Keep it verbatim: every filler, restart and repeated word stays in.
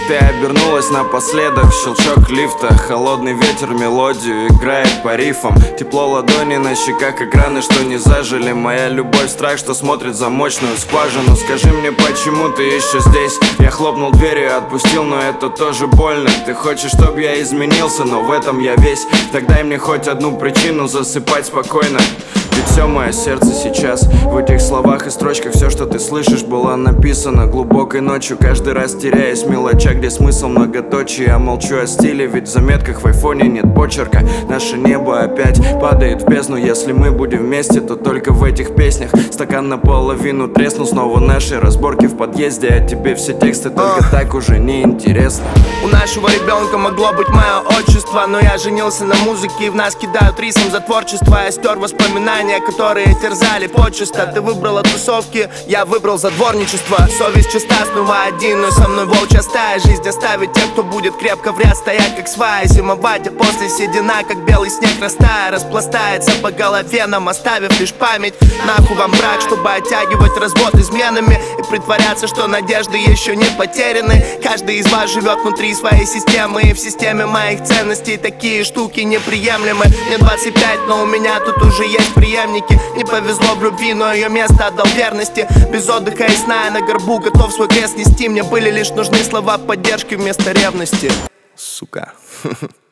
ты обернулась напоследок. Щелчок лифта, холодный ветер мелодию играет по рифам. Тепло ладони на щеках, как раны, что не зажили. Моя любовь, страх, что смотрит в замочную скважину. Скажи мне, почему ты еще здесь? Я хлопнул дверью и отпустил, но это тоже больно. Ты хочешь, чтоб я изменился, но в этом я весь. Так дай мне хоть одну причину засыпать спокойно. Ведь все мое сердце сейчас в этих словах и строчках. Все, что ты слышишь, было написано глубокой ночью. Каждый раз теряюсь в мелочах, где смысл многоточие. Я молчу о стиле, ведь в заметках в айфоне нет почерка. Наше небо опять падает в бездну. Если мы будем вместе, то только в этих песнях. Стакан наполовину треснул, снова наши разборки в подъезде. А тебе все тексты только uh. так уже не интересно. У нашего ребенка могло быть мое отчество, но я женился на музыке, и в нас кидают рисом за творчество. Я стер воспоминания, которые терзали почесто. Ты выбрала тусовки, я выбрал затворничество. Совесть чиста, снова один, но со мной волчья стая. Жизнь оставит тех, кто будет крепко в ряд стоять, как сваи. Зимовать, а после седина, как белый снег растая, распластается по голове нам, оставив лишь память. Нахуй вам брак, чтобы оттягивать развод изменами и притворяться, что надежды еще не потеряны. Каждый из вас живет внутри своей системы, и в системе моих ценностей такие штуки неприемлемы. Мне двадцать пять, но у меня тут уже есть прием. Не повезло в любви, но ее место отдал верности. Без отдыха и сна я на горбу готов свой крест нести. Мне были лишь нужны слова поддержки вместо ревности. Сука.